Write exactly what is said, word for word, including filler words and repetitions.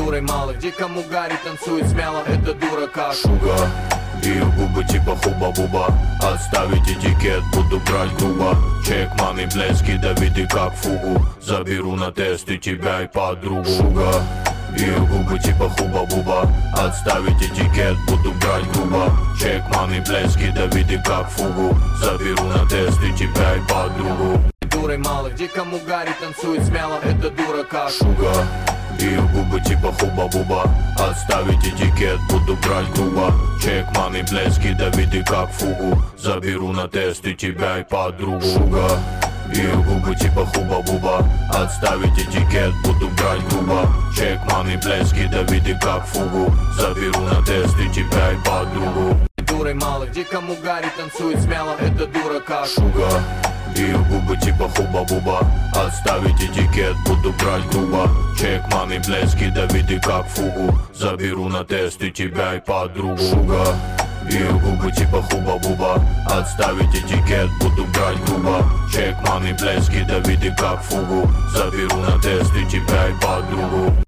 Дурой мало, где кому Гарри танцует смело, это дурака. Шуга, ее губы типа хуба-буба. Отставить этикет, буду брать грубо. Чек, маме, блески, да види как фугу. Заберу на тесты тебя и подругу. Шуга, ее губы типа хуба-буба. Отставить этикет, буду брать грубо. Чек, маме, блески, да види как фугу. Заберу на тесты тебя и подругу. Дурой мало, где кому Гарри танцует смело, это дурака. Шуга, ее губы типа хуба-буба. Отставить этикет, буду брать грубо. Чек, маме, блески, да види как фугу. Заберу на тесты тебя и подругу. Шуга, ее губы типа хуба-буба. Отставить этикет, буду брать грубо. Чек, маме, блески, да види как фугу. Заберу на тесты тебя и подругу. Дурой мало, где кому Гарри танцует смело, это дурака. Шуга, ее губы типа хуба-буба. Отставить этикет, буду брать грубо. Чек, маме, блески, да види как фугу. Заберу на тесты тебя и подругу. Шуга, ее губы типа хуба-буба. Отставить этикет, буду брать грубо. Чек, маме, блески, да види как фугу. Заберу на тесты тебя и подругу.